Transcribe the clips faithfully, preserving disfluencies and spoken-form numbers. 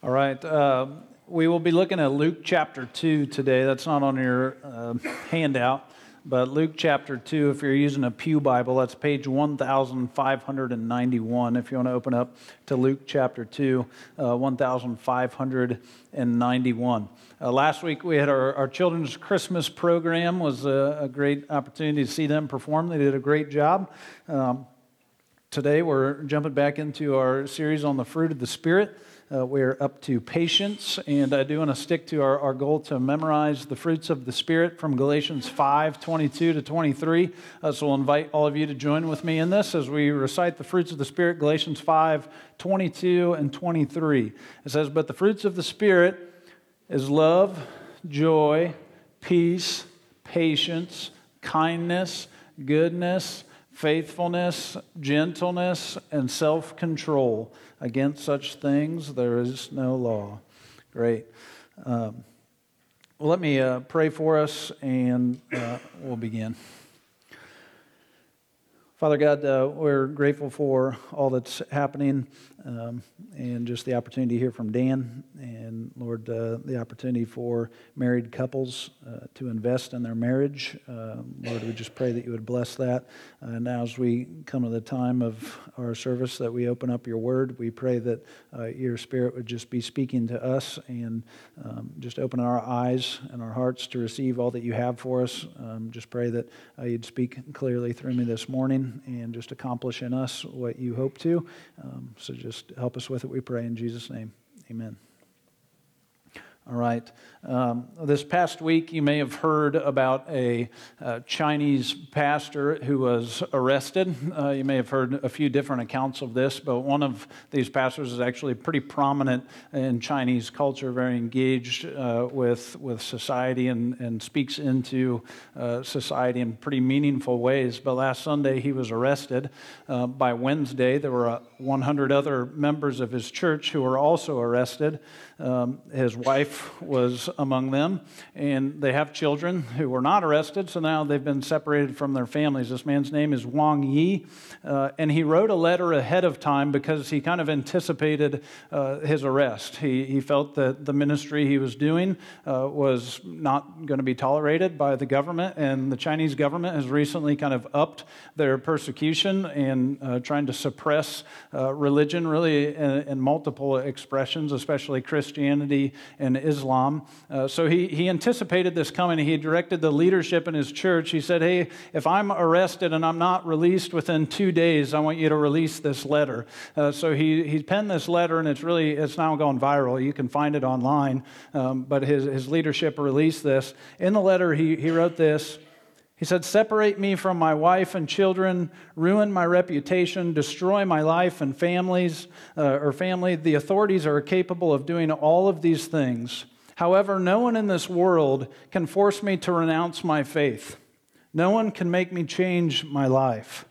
All right. Uh, we will be looking at Luke chapter two today. That's not on your uh, handout, but Luke chapter two, if you're using a Pew Bible, that's page one thousand five hundred ninety-one. If you want to open up to Luke chapter two, uh, one thousand five hundred ninety-one. Uh, last week we had our, our children's Christmas program. It was a, a great opportunity to see them perform. They did a great job. Um, today we're jumping back into our series on the fruit of the Spirit. Uh, we're up to patience, and I do want to stick to our, our goal to memorize the fruits of the Spirit from Galatians five, twenty-two to twenty-three. Uh, so I'll invite all of you to join with me in this as we recite the fruits of the Spirit, Galatians five, twenty-two and twenty-three. It says, "But the fruits of the Spirit is love, joy, peace, patience, kindness, goodness, faithfulness, gentleness, and self-control. Against such things there is no law." Great. Um, well, let me uh, pray for us, and uh, we'll begin. Father God, uh, we're grateful for all that's happening um, and just the opportunity to hear from Dan. And Lord, uh, the opportunity for married couples uh, to invest in their marriage. Uh, Lord, we just pray that you would bless that. Uh, now as we come to the time of our service that we open up your word, we pray that uh, your Spirit would just be speaking to us and um, just open our eyes and our hearts to receive all that you have for us. Um, just pray that uh, you'd speak clearly through me this morning and just accomplish in us what you hope to. Um, so just help us with it, we pray in Jesus' name. Amen. All right. Um, this past week, you may have heard about a uh, Chinese pastor who was arrested. Uh, you may have heard a few different accounts of this, but one of these pastors is actually pretty prominent in Chinese culture, very engaged uh, with with society and, and speaks into uh, society in pretty meaningful ways. But last Sunday, he was arrested. Uh, by Wednesday, there were uh, one hundred other members of his church who were also arrested. Um, his wife was among them, and they have children who were not arrested, so now they've been separated from their families. This man's name is Wang Yi, uh, and he wrote a letter ahead of time because he kind of anticipated uh, his arrest. He, he felt that the ministry he was doing uh, was not going to be tolerated by the government, and the Chinese government has recently kind of upped their persecution and uh, trying to suppress uh, religion really in, in multiple expressions, especially Christianity. Christianity and Islam. Uh, so he, he anticipated this coming. He directed the leadership in his church. He said, "Hey, if I'm arrested and I'm not released within two days, I want you to release this letter." Uh, so he, he penned this letter, and it's really, it's now gone viral. You can find it online. Um, but his, his leadership released this. In the letter, he, he wrote this. He said, "Separate me from my wife and children, ruin my reputation, destroy my life and families uh, or family. The authorities are capable of doing all of these things. However, no one in this world can force me to renounce my faith. No one can make me change my life."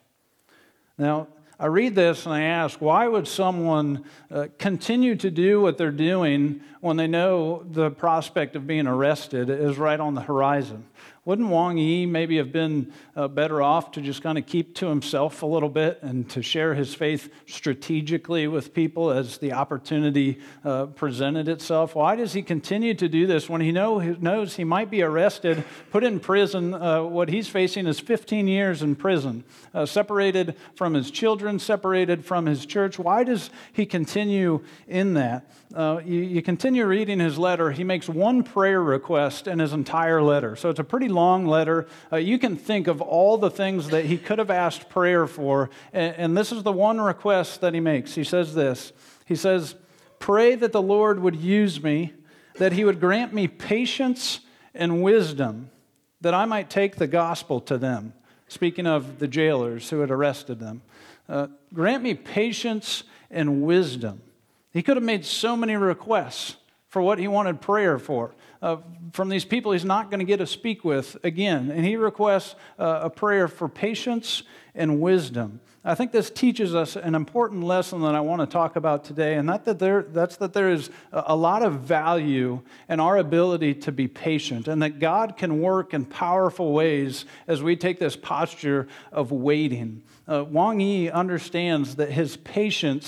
Now, I read this and I ask, why would someone uh, continue to do what they're doing when they know the prospect of being arrested is right on the horizon? Wouldn't Wang Yi maybe have been uh, better off to just kind of keep to himself a little bit and to share his faith strategically with people as the opportunity uh, presented itself? Why does he continue to do this when he know, knows he might be arrested, put in prison? Uh, what he's facing is fifteen years in prison, uh, separated from his children, separated from his church. Why does he continue in that? Uh, you, you continue reading his letter. He makes one prayer request in his entire letter. So it's a pretty long letter. Uh, you can think of all the things that he could have asked prayer for, and, and this is the one request that he makes. He says this. He says, "Pray that the Lord would use me, that he would grant me patience and wisdom, that I might take the gospel to them." Speaking of the jailers who had arrested them. Uh, grant me patience and wisdom. He could have made so many requests for what he wanted prayer for. Uh, from these people he's not going to get to speak with again. And he requests uh, a prayer for patience and wisdom. I think this teaches us an important lesson that I want to talk about today, and that, that there, that's that there is a lot of value in our ability to be patient, and that God can work in powerful ways as we take this posture of waiting. Uh, Wang Yi understands that his patience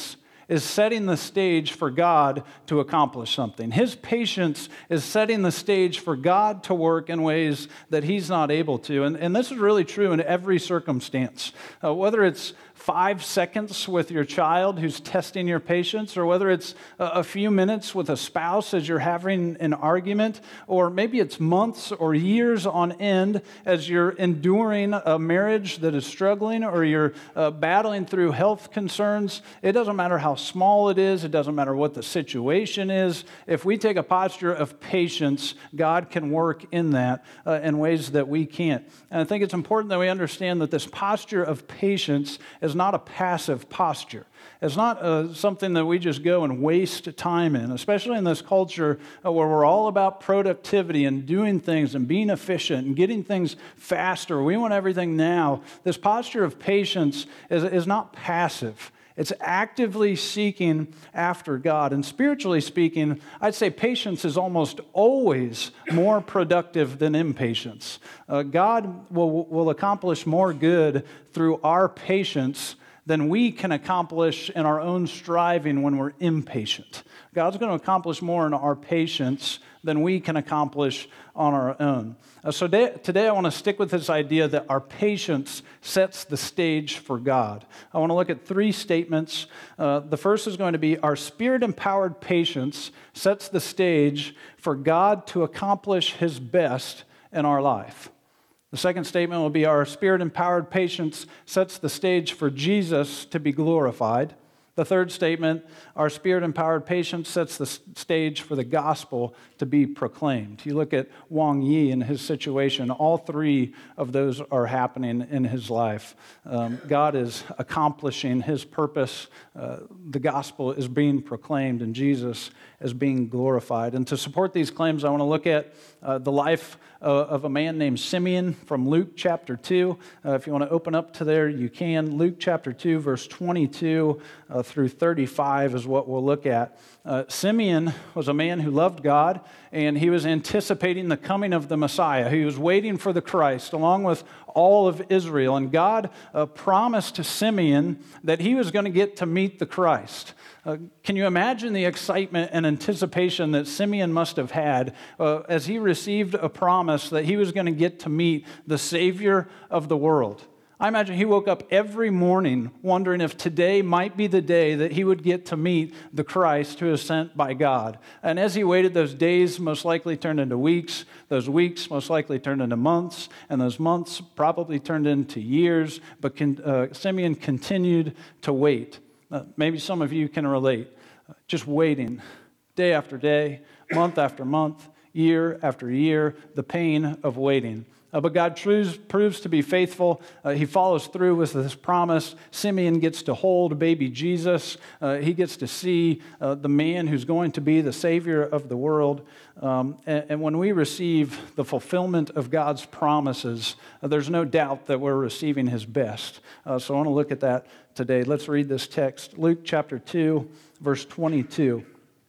is setting the stage for God to accomplish something. His patience is setting the stage for God to work in ways that he's not able to. And, and this is really true in every circumstance. Uh, whether it's five seconds with your child who's testing your patience, or whether it's a few minutes with a spouse as you're having an argument, or maybe it's months or years on end as you're enduring a marriage that is struggling, or you're uh, battling through health concerns. It doesn't matter how small it is. It doesn't matter what the situation is. If we take a posture of patience, God can work in that uh, in ways that we can't. And I think it's important that we understand that this posture of patience is not a passive posture. It's not uh, something that we just go and waste time in, especially in this culture uh, where we're all about productivity and doing things and being efficient and getting things faster. We want everything now. This posture of patience is, is not passive. It's actively seeking after God. And spiritually speaking, I'd say patience is almost always more productive than impatience. Uh, God will, will accomplish more good through our patience than we can accomplish in our own striving when we're impatient. God's going to accomplish more in our patience than we can accomplish on our own. Uh, so today, today I want to stick with this idea that our patience sets the stage for God. I want to look at three statements. Uh, the first is going to be our Spirit-empowered patience sets the stage for God to accomplish His best in our life. The second statement will be our Spirit-empowered patience sets the stage for Jesus to be glorified. The third statement, our Spirit-empowered patience sets the stage for the gospel to be proclaimed. You look at Wang Yi and his situation, all three of those are happening in his life. Um, God is accomplishing His purpose. Uh, the gospel is being proclaimed, and Jesus is being glorified. And to support these claims, I want to look at uh, the life uh, of a man named Simeon from Luke chapter two. Uh, if you want to open up to there, you can. Luke chapter two, verse twenty-two uh, through thirty-five is what we'll look at. Uh, Simeon was a man who loved God, and he was anticipating the coming of the Messiah. He was waiting for the Christ along with all of Israel. And God uh, promised to Simeon that he was going to get to meet the Christ. Uh, can you imagine the excitement and anticipation that Simeon must have had uh, as he received a promise that he was going to get to meet the Savior of the world? I imagine he woke up every morning wondering if today might be the day that he would get to meet the Christ who is sent by God. And as he waited, those days most likely turned into weeks, those weeks most likely turned into months, and those months probably turned into years, but con- uh, Simeon continued to wait. Uh, maybe some of you can relate, uh, just waiting day after day, month after month, year after year, the pain of waiting. Uh, but God trues, proves to be faithful. Uh, he follows through with this promise. Simeon gets to hold baby Jesus. Uh, he gets to see uh, the man who's going to be the Savior of the world. Um, and, and when we receive the fulfillment of God's promises, uh, there's no doubt that we're receiving His best. Uh, so I want to look at that today. Let's read this text. Luke chapter two, verse twenty-two.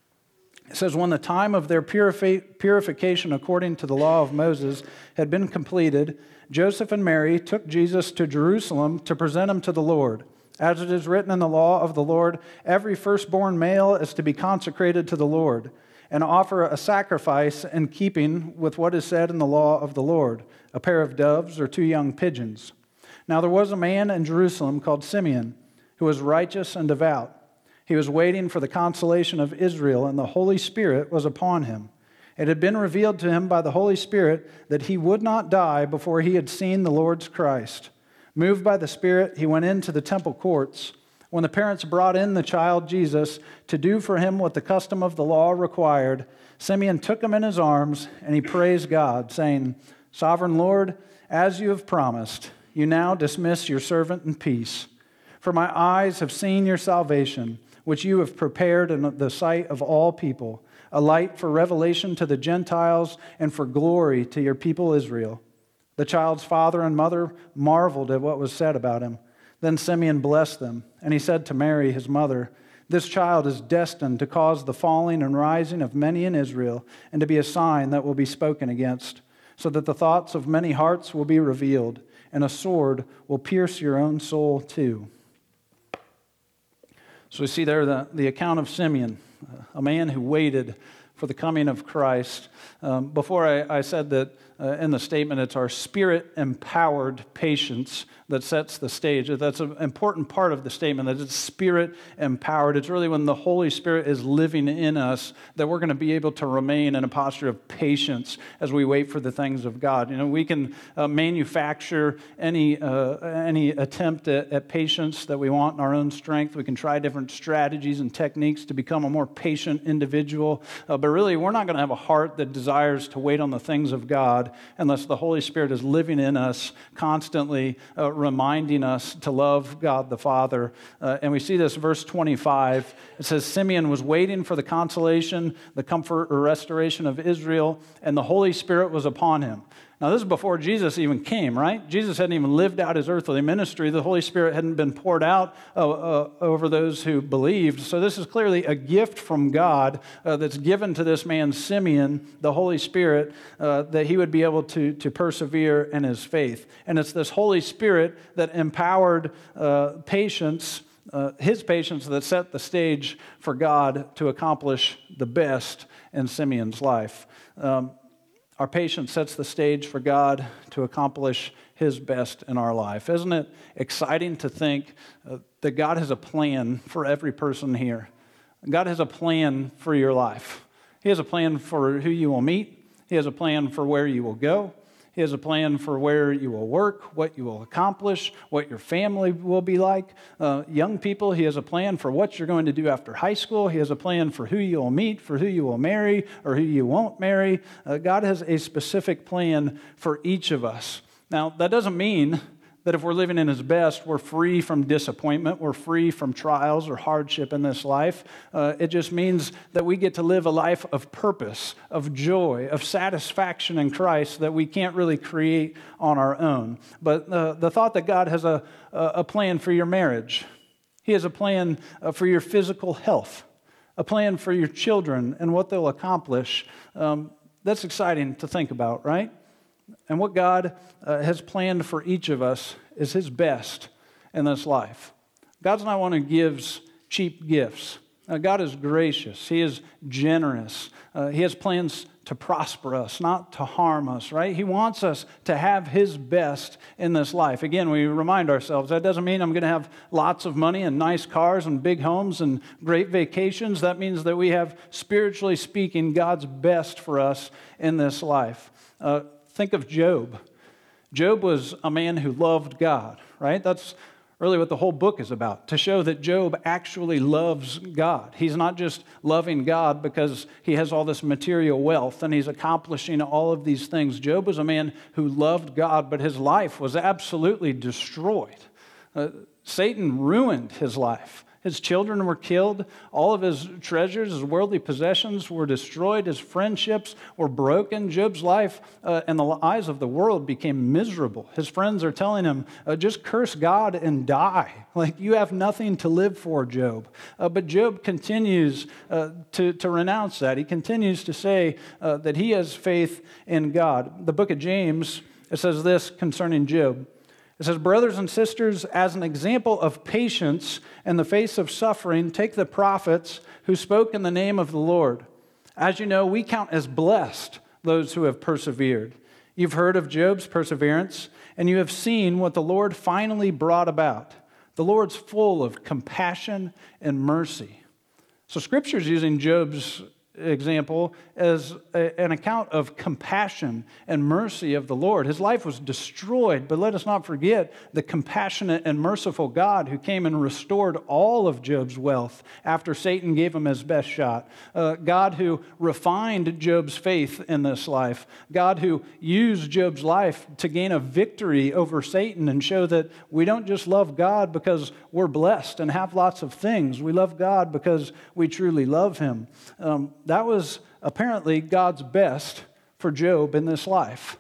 It says, when the time of their purifi- purification according to the law of Moses had been completed, Joseph and Mary took Jesus to Jerusalem to present him to the Lord. As it is written in the law of the Lord, every firstborn male is to be consecrated to the Lord and offer a sacrifice in keeping with what is said in the law of the Lord, a pair of doves or two young pigeons. Now there was a man in Jerusalem called Simeon, who was righteous and devout. He was waiting for the consolation of Israel, and the Holy Spirit was upon him. It had been revealed to him by the Holy Spirit that he would not die before he had seen the Lord's Christ. Moved by the Spirit, he went into the temple courts. When the parents brought in the child Jesus to do for him what the custom of the law required, Simeon took him in his arms, and he praised God, saying, Sovereign Lord, as you have promised, you now dismiss your servant in peace. For my eyes have seen your salvation, which you have prepared in the sight of all people, a light for revelation to the Gentiles and for glory to your people Israel. The child's father and mother marveled at what was said about him. Then Simeon blessed them, and he said to Mary, his mother, This child is destined to cause the falling and rising of many in Israel, and to be a sign that will be spoken against, so that the thoughts of many hearts will be revealed, and a sword will pierce your own soul too. So we see there the, the account of Simeon, a man who waited for the coming of Christ. Um, before I, I said that uh, in the statement, it's our spirit-empowered patience that sets the stage. That's an important part of the statement, that it's spirit-empowered. It's really when the Holy Spirit is living in us that we're going to be able to remain in a posture of patience as we wait for the things of God. You know, we can uh, manufacture any uh, any attempt at, at patience that we want in our own strength. We can try different strategies and techniques to become a more patient individual. Uh, but really, we're not going to have a heart that desires to wait on the things of God unless the Holy Spirit is living in us, constantly uh, reminding us to love God the Father. Uh, and we see this, verse twenty-five. It says, Simeon was waiting for the consolation, the comfort or restoration of Israel, and the Holy Spirit was upon him. Now, this is before Jesus even came, right? Jesus hadn't even lived out his earthly ministry. The Holy Spirit hadn't been poured out uh, uh, over those who believed. So this is clearly a gift from God uh, that's given to this man, Simeon, the Holy Spirit, uh, that he would be able to, to persevere in his faith. And it's this Holy Spirit that empowered uh, patience, uh, his patience, that set the stage for God to accomplish the best in Simeon's life. Um, Our patience sets the stage for God to accomplish his best in our life. Isn't it exciting to think uh, that God has a plan for every person here? God has a plan for your life. He has a plan for who you will meet. He has a plan for where you will go. He has a plan for where you will work, what you will accomplish, what your family will be like. Uh, young people, he has a plan for what you're going to do after high school. He has a plan for who you will meet, for who you will marry, or who you won't marry. Uh, God has a specific plan for each of us. Now, that doesn't mean that if we're living in his best, we're free from disappointment, we're free from trials or hardship in this life. Uh, it just means that we get to live a life of purpose, of joy, of satisfaction in Christ that we can't really create on our own. But uh, the thought that God has a, a plan for your marriage, he has a plan uh, for your physical health, a plan for your children and what they'll accomplish, um, that's exciting to think about, right? And what God uh, has planned for each of us is his best in this life. God's not one who gives cheap gifts. Uh, God is gracious. He is generous. Uh, he has plans to prosper us, not to harm us, right? He wants us to have his best in this life. Again, we remind ourselves, that doesn't mean I'm going to have lots of money and nice cars and big homes and great vacations. That means that we have, spiritually speaking, God's best for us in this life. Uh, Think of Job. Job was a man who loved God, right? That's really what the whole book is about, to show that Job actually loves God. He's not just loving God because he has all this material wealth and he's accomplishing all of these things. Job was a man who loved God, but his life was absolutely destroyed. Uh, Satan ruined his life. His children were killed. All of his treasures, his worldly possessions were destroyed. His friendships were broken. Job's life uh, in the eyes of the world became miserable. His friends are telling him, uh, just curse God and die. Like, you have nothing to live for, Job. Uh, but Job continues uh, to, to renounce that. He continues to say uh, that he has faith in God. The book of James, it says this concerning Job. It says, brothers and sisters, as an example of patience in the face of suffering, take the prophets who spoke in the name of the Lord. As you know, we count as blessed those who have persevered. You've heard of Job's perseverance, and you have seen what the Lord finally brought about. The Lord's full of compassion and mercy. So Scripture is using Job's example as a, an account of compassion and mercy of the Lord. His life was destroyed, but let us not forget the compassionate and merciful God who came and restored all of Job's wealth after Satan gave him his best shot. Uh, God who refined Job's faith in this life. God who used Job's life to gain a victory over Satan and show that we don't just love God because we're blessed and have lots of things. We love God because we truly love him. Um, That was apparently God's best for Job in this life.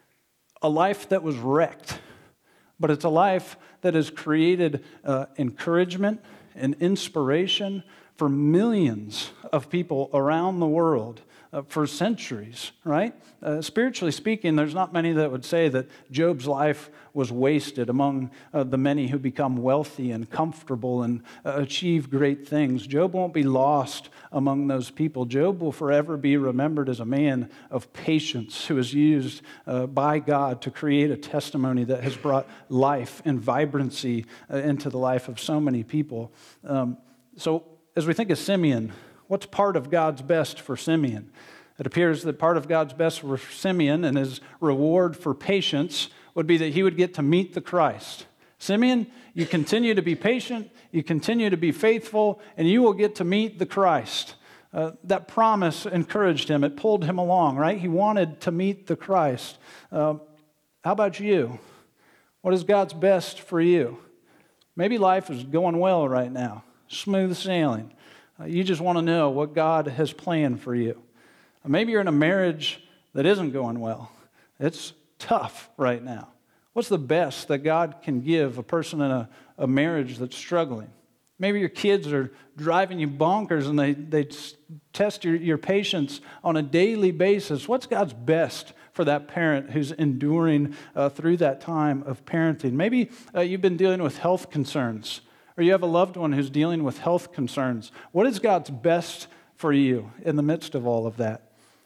A life that was wrecked, but it's a life that has created uh, encouragement and inspiration for millions of people around the world uh, for centuries, right? Uh, spiritually speaking, there's not many that would say that Job's life was wasted among uh, the many who become wealthy and comfortable and uh, achieve great things. Job won't be lost among those people. Job will forever be remembered as a man of patience who is used uh, by God to create a testimony that has brought life and vibrancy uh, into the life of so many people. Um, so as we think of Simeon, what's part of God's best for Simeon? It appears that part of God's best for Simeon and his reward for patience would be that he would get to meet the Christ. Simeon, you continue to be patient, you continue to be faithful, and you will get to meet the Christ. Uh, that promise encouraged him. It pulled him along, right? He wanted to meet the Christ. Uh, how about you? What is God's best for you? Maybe life is going well right now, smooth sailing. Uh, you just want to know what God has planned for you. Uh, maybe you're in a marriage that isn't going well. It's tough right now. What's the best that God can give a person in a, a marriage that's struggling? Maybe your kids are driving you bonkers and they, they test your, your patience on a daily basis. What's God's best for that parent who's enduring uh, through that time of parenting? Maybe uh, you've been dealing with health concerns, or you have a loved one who's dealing with health concerns. What is God's best for you in the midst of all of that?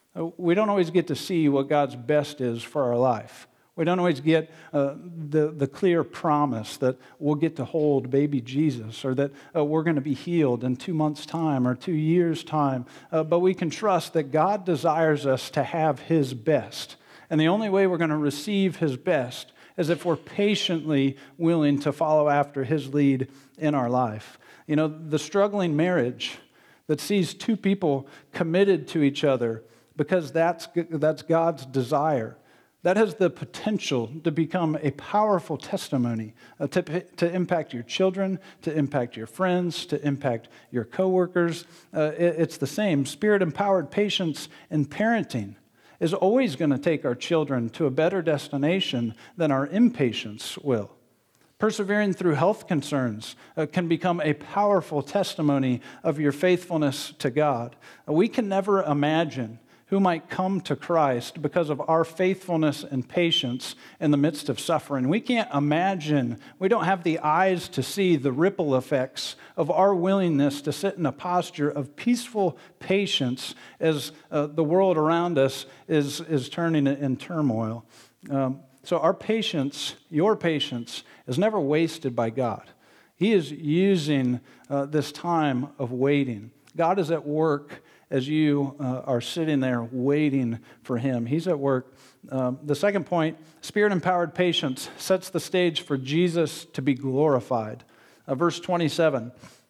We don't always get to see what God's best is for our life. We don't always get uh, the, the clear promise that we'll get to hold baby Jesus, or that uh, we're going to be healed in two months' time or two years' time. Uh, but we can trust that God desires us to have His best. And the only way we're going to receive His best is if we're patiently willing to follow after His lead in our life. You know, the struggling marriage that sees two people committed to each other because that's, that's God's desire, that has the potential to become a powerful testimony uh, to, to impact your children, to impact your friends, to impact your coworkers. Uh, it, it's the same. Spirit-empowered patience in parenting is always going to take our children to a better destination than our impatience will. Persevering through health concerns uh, can become a powerful testimony of your faithfulness to God. Uh, we can never imagine who might come to Christ because of our faithfulness and patience in the midst of suffering. We can't imagine, we don't have the eyes to see the ripple effects of our willingness to sit in a posture of peaceful patience as uh, the world around us is, is turning in turmoil. Um, so our patience, your patience, is never wasted by God. He is using uh, this time of waiting. God is at work as you uh, are sitting there waiting for Him. He's at work. Um, the second point, Spirit-empowered patience sets the stage for Jesus to be glorified. Uh, verse twenty-seven,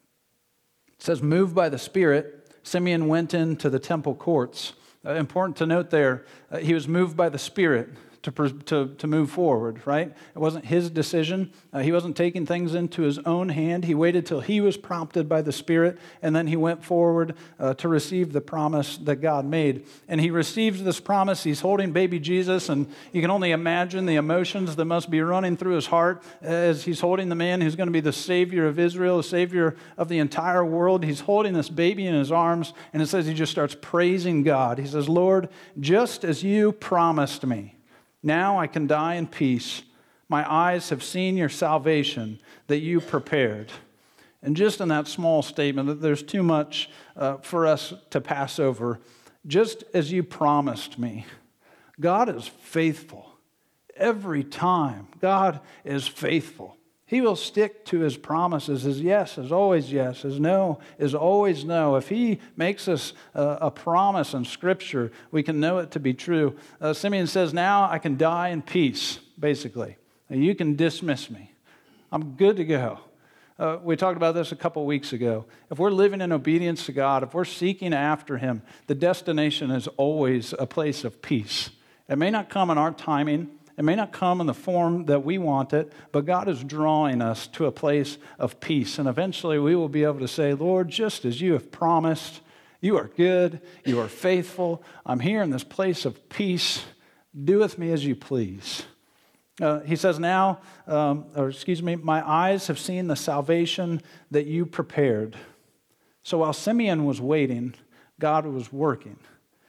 it says, moved by the Spirit, Simeon went into the temple courts. Uh, important to note there, uh, he was moved by the Spirit to, to, to move forward, right? It wasn't his decision. Uh, he wasn't taking things into his own hand. He waited till he was prompted by the Spirit, and then he went forward uh, to receive the promise that God made. And he receives this promise. He's holding baby Jesus, and you can only imagine the emotions that must be running through his heart as he's holding the man who's going to be the Savior of Israel, the Savior of the entire world. He's holding this baby in his arms, and it says he just starts praising God. He says, Lord, just as you promised me, now I can die in peace. My eyes have seen your salvation that you prepared. And just in that small statement, there's too much uh, for us to pass over. Just as you promised me, God is faithful. Every time, God is faithful. He will stick to His promises. His yes is always yes. His no is always no. If He makes us uh, a promise in Scripture, we can know it to be true. Uh, Simeon says, now I can die in peace, basically. You can dismiss me. I'm good to go. Uh, we talked about this a couple weeks ago. If we're living in obedience to God, if we're seeking after Him, the destination is always a place of peace. It may not come in our timing. It may not come in the form that we want it, but God is drawing us to a place of peace. And eventually we will be able to say, Lord, just as you have promised, you are good, you are faithful. I'm here in this place of peace. Do with me as you please. Uh, he says now, um, or excuse me, my eyes have seen the salvation that you prepared. So while Simeon was waiting, God was working.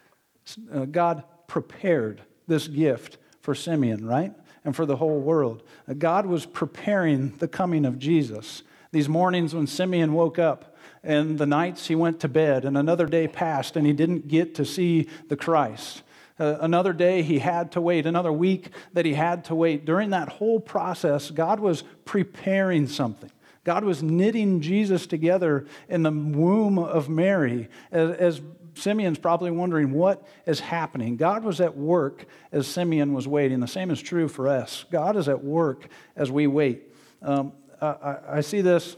Uh, God prepared this gift for Simeon, right? And for the whole world. Uh, God was preparing the coming of Jesus. These mornings when Simeon woke up and the nights he went to bed and another day passed and he didn't get to see the Christ. Uh, another day he had to wait, another week that he had to wait. During that whole process, God was preparing something. God was knitting Jesus together in the womb of Mary. As, as Simeon's probably wondering what is happening. God was at work as Simeon was waiting. The same is true for us. God is at work as we wait. Um, I, I see this,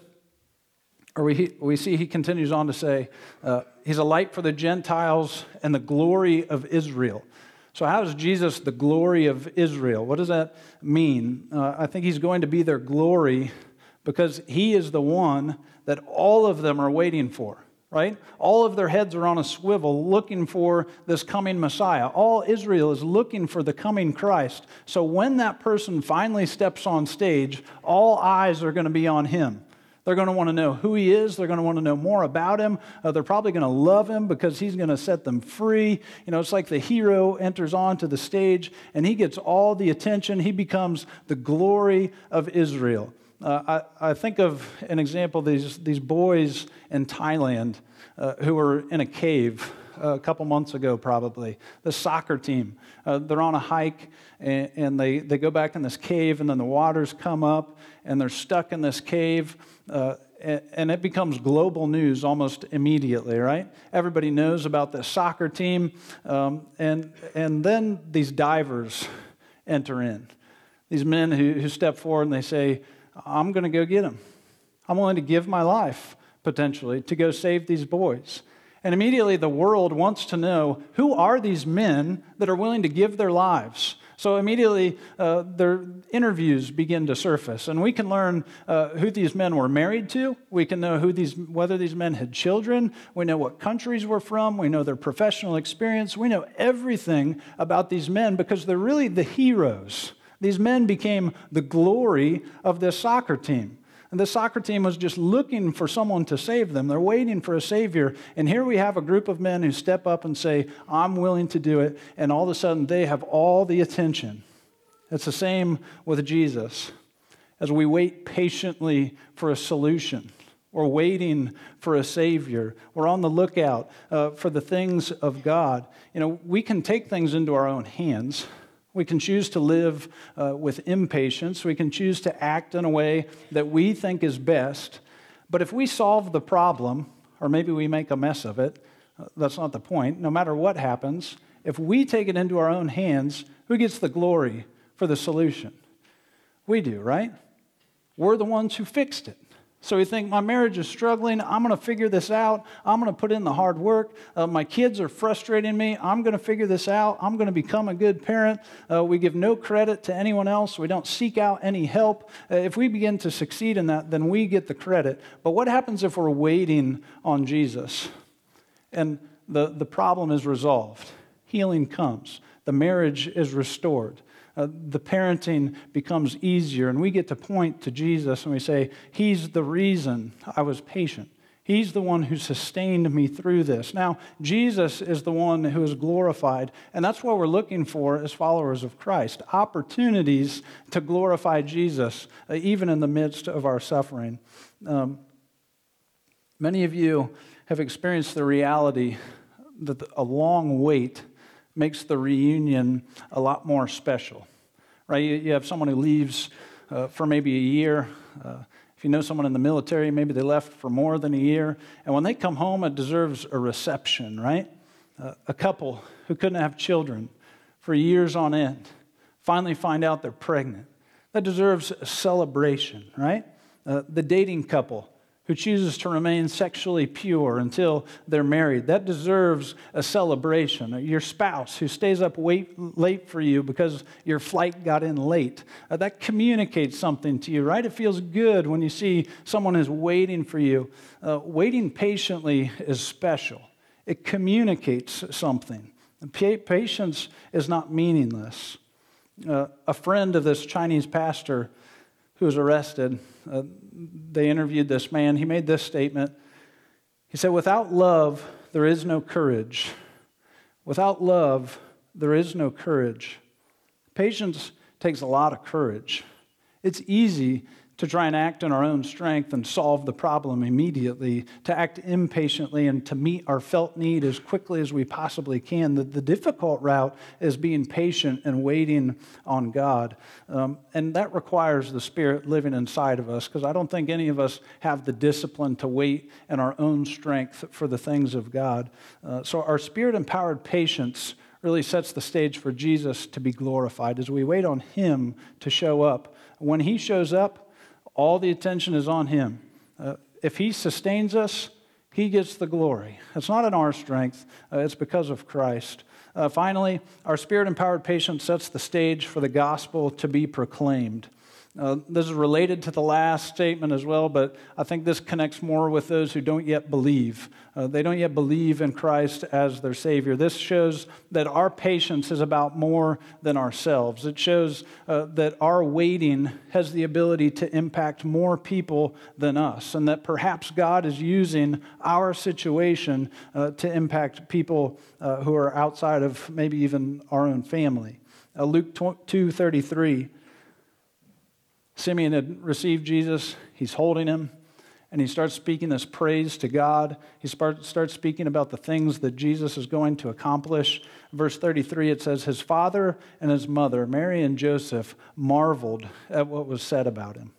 or we, we see he continues on to say, uh, he's a light for the Gentiles and the glory of Israel. So how is Jesus the glory of Israel? What does that mean? Uh, I think he's going to be their glory because he is the one that all of them are waiting for, right? All of their heads are on a swivel looking for this coming Messiah. All Israel is looking for the coming Christ. So when that person finally steps on stage, all eyes are going to be on him. They're going to want to know who he is. They're going to want to know more about him. Uh, they're probably going to love him because he's going to set them free. You know, it's like the hero enters onto the stage and he gets all the attention. He becomes the glory of Israel. Uh, I, I think of an example, these, these boys in Thailand uh, who were in a cave uh, a couple months ago probably. The soccer team, uh, they're on a hike and, and they, they go back in this cave and then the waters come up and they're stuck in this cave uh, and, and it becomes global news almost immediately, right? Everybody knows about this soccer team um, and, and then these divers enter in. These men who, who step forward and they say, I'm going to go get him. I'm willing to give my life, potentially, to go save these boys. And immediately the world wants to know, who are these men that are willing to give their lives? So immediately uh, their interviews begin to surface. And we can learn uh, who these men were married to. We can know who these, whether these men had children. We know what countries we're from. We know their professional experience. We know everything about these men because they're really the heroes. These men became the glory of this soccer team. And the soccer team was just looking for someone to save them. They're waiting for a savior. And here we have a group of men who step up and say, I'm willing to do it. And all of a sudden, they have all the attention. It's the same with Jesus. As we wait patiently for a solution, we're waiting for a savior. We're on the lookout uh, for the things of God. You know, we can take things into our own hands. We can choose to live uh, with impatience. We can choose to act in a way that we think is best. But if we solve the problem, or maybe we make a mess of it, uh, that's not the point. No matter what happens, if we take it into our own hands, who gets the glory for the solution? We do, right? We're the ones who fixed it. So we think, my marriage is struggling. I'm going to figure this out. I'm going to put in the hard work. Uh, my kids are frustrating me. I'm going to figure this out. I'm going to become a good parent. Uh, we give no credit to anyone else. We don't seek out any help. Uh, if we begin to succeed in that, then we get the credit. But what happens if we're waiting on Jesus? And the, the problem is resolved. Healing comes. The marriage is restored. Uh, the parenting becomes easier, and we get to point to Jesus and we say, he's the reason I was patient. He's the one who sustained me through this. Now, Jesus is the one who is glorified, and that's what we're looking for as followers of Christ, opportunities to glorify Jesus, uh, even in the midst of our suffering. Um, many of you have experienced the reality that a long wait makes the reunion a lot more special, right? You, you have someone who leaves uh, for maybe a year. Uh, if you know someone in the military, maybe they left for more than a year. And when they come home, it deserves a reception, right? Uh, a couple who couldn't have children for years on end finally find out they're pregnant. That deserves a celebration, right? Uh, the dating couple who chooses to remain sexually pure until they're married. That deserves a celebration. Your spouse who stays up wait, late for you because your flight got in late. Uh, that communicates something to you, right? It feels good when you see someone is waiting for you. Uh, waiting patiently is special. It communicates something. Pa- patience is not meaningless. Uh, a friend of this Chinese pastor who was arrested, uh, they interviewed this man. He made this statement. He said, without love, there is no courage. Without love, there is no courage. Patience takes a lot of courage. It's easy to try and act in our own strength and solve the problem immediately, to act impatiently and to meet our felt need as quickly as we possibly can. The, the difficult route is being patient and waiting on God. Um, and that requires the Spirit living inside of us, because I don't think any of us have the discipline to wait in our own strength for the things of God. Uh, so our Spirit-empowered patience really sets the stage for Jesus to be glorified as we wait on Him to show up. When He shows up, all the attention is on Him. Uh, if He sustains us, He gets the glory. It's not in our strength. Uh, it's because of Christ. Uh, finally, our Spirit-empowered patience sets the stage for the gospel to be proclaimed. Uh, this is related to the last statement as well, but I think this connects more with those who don't yet believe. Uh, they don't yet believe in Christ as their Savior. This shows that our patience is about more than ourselves. It shows uh, that our waiting has the ability to impact more people than us, and that perhaps God is using our situation uh, to impact people uh, who are outside of maybe even our own family. Uh, Luke two thirty-three. Simeon had received Jesus. He's holding him, and he starts speaking this praise to God. He starts speaking about the things that Jesus is going to accomplish. Verse thirty-three, it says, his father and his mother, Mary and Joseph, marveled at what was said about him.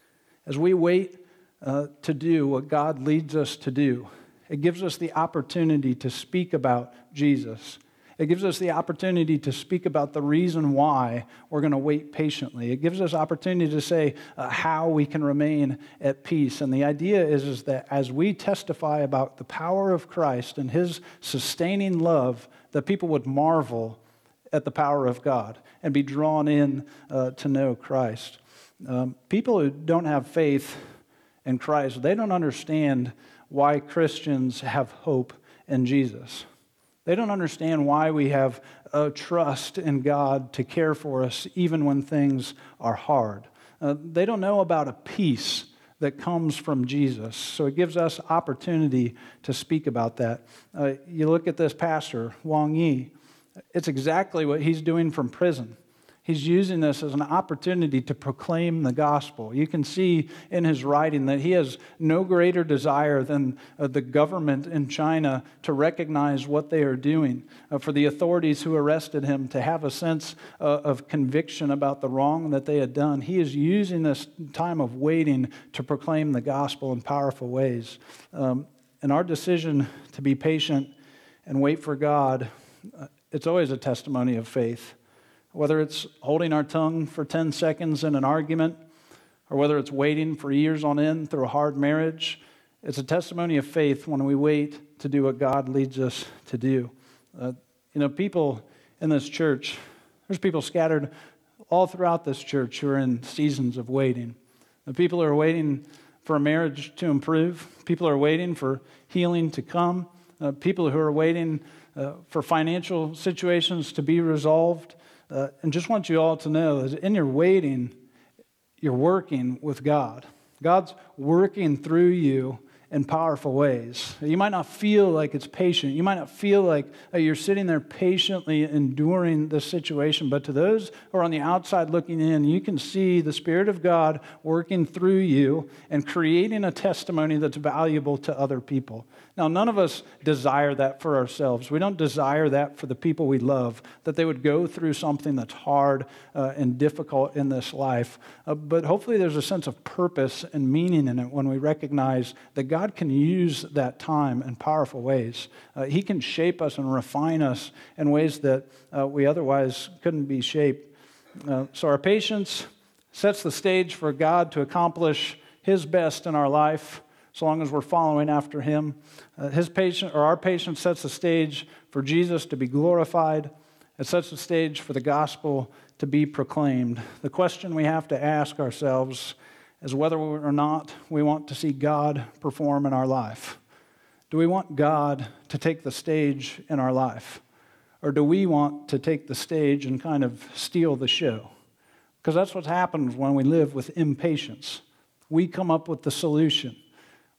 As we wait uh, to do what God leads us to do, it gives us the opportunity to speak about Jesus. It gives us the opportunity to speak about the reason why we're going to wait patiently. It gives us opportunity to say uh, how we can remain at peace. And the idea is, is that as we testify about the power of Christ and His sustaining love, that people would marvel at the power of God and be drawn in uh, to know Christ. Um, people who don't have faith in Christ, they don't understand why Christians have hope in Jesus. They don't understand why we have a trust in God to care for us even when things are hard. Uh, they don't know about a peace that comes from Jesus. So it gives us opportunity to speak about that. Uh, you look at this pastor, Wang Yi. It's exactly what he's doing from prison. He's using this as an opportunity to proclaim the gospel. You can see in his writing that he has no greater desire than uh, the government in China to recognize what they are doing, uh, for the authorities who arrested him to have a sense uh, of conviction about the wrong that they had done. He is using this time of waiting to proclaim the gospel in powerful ways. Um, and our decision to be patient and wait for God, uh, it's always a testimony of faith. Whether it's holding our tongue for ten seconds in an argument, or whether it's waiting for years on end through a hard marriage, it's a testimony of faith when we wait to do what God leads us to do. Uh, you know, people in this church, there's people scattered all throughout this church who are in seasons of waiting. The people who are waiting for a marriage to improve. People who are waiting for healing to come. Uh, people who are waiting uh, for financial situations to be resolved. Uh, and just want you all to know that in your waiting, you're working with God. God's working through you in powerful ways. You might not feel like it's patient. You might not feel like uh, you're sitting there patiently enduring this situation. But to those who are on the outside looking in, you can see the Spirit of God working through you and creating a testimony that's valuable to other people. Now, none of us desire that for ourselves. We don't desire that for the people we love, that they would go through something that's hard uh, and difficult in this life. Uh, but hopefully there's a sense of purpose and meaning in it when we recognize that God can use that time in powerful ways. Uh, he can shape us and refine us in ways that uh, we otherwise couldn't be shaped. Uh, so our patience sets the stage for God to accomplish His best in our life, as long as we're following after Him. Uh, his patience, or our patience, sets the stage for Jesus to be glorified. It sets the stage for the gospel to be proclaimed. The question we have to ask ourselves is whether or not we want to see God perform in our life. Do we want God to take the stage in our life? Or do we want to take the stage and kind of steal the show? Because that's what happens when we live with impatience. We come up with the solution.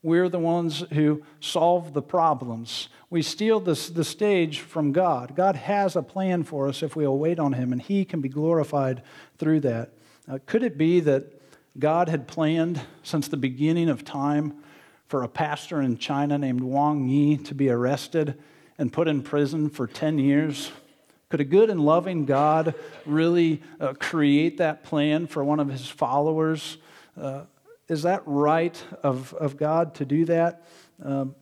We're the ones who solve the problems. We steal this, the stage from God. God has a plan for us if we'll wait on him, and he can be glorified through that. Uh, could it be that God had planned since the beginning of time for a pastor in China named Wang Yi to be arrested and put in prison for ten years? Could a good and loving God really uh, create that plan for one of his followers? Uh, is that right of, of God to do that? Um,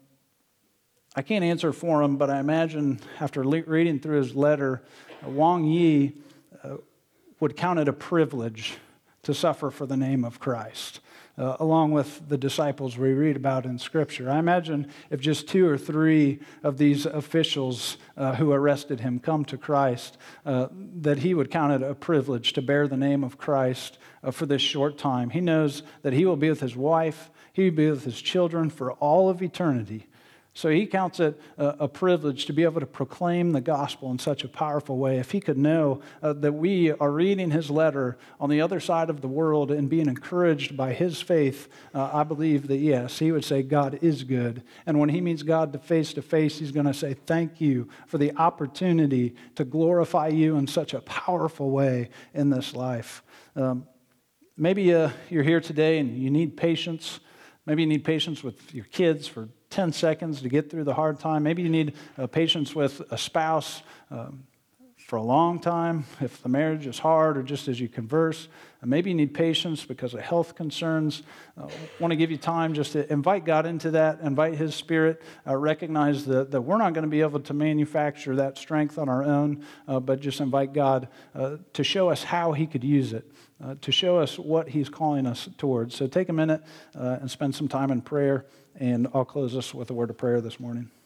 I can't answer for him, but I imagine after le- reading through his letter, uh, Wang Yi uh, would count it a privilege to suffer for the name of Christ, uh, along with the disciples we read about in Scripture. I imagine if just two or three of these officials uh, who arrested him come to Christ, uh, that he would count it a privilege to bear the name of Christ uh, for this short time. He knows that he will be with his wife, he will be with his children for all of eternity. So he counts it a, a privilege to be able to proclaim the gospel in such a powerful way. If he could know uh, that we are reading his letter on the other side of the world and being encouraged by his faith, uh, I believe that, yes, he would say God is good. And when he meets God to face to face, he's going to say, thank you for the opportunity to glorify you in such a powerful way in this life. Um, maybe uh, you're here today and you need patience. Maybe you need patience with your kids for ten seconds to get through the hard time. Maybe you need uh, patience with a spouse um, for a long time if the marriage is hard or just as you converse. Uh, maybe you need patience because of health concerns. I uh, want to give you time just to invite God into that, invite his Spirit, uh, recognize that, that we're not going to be able to manufacture that strength on our own, uh, but just invite God uh, to show us how he could use it, uh, to show us what he's calling us towards. So take a minute uh, and spend some time in prayer. And I'll close us with a word of prayer this morning.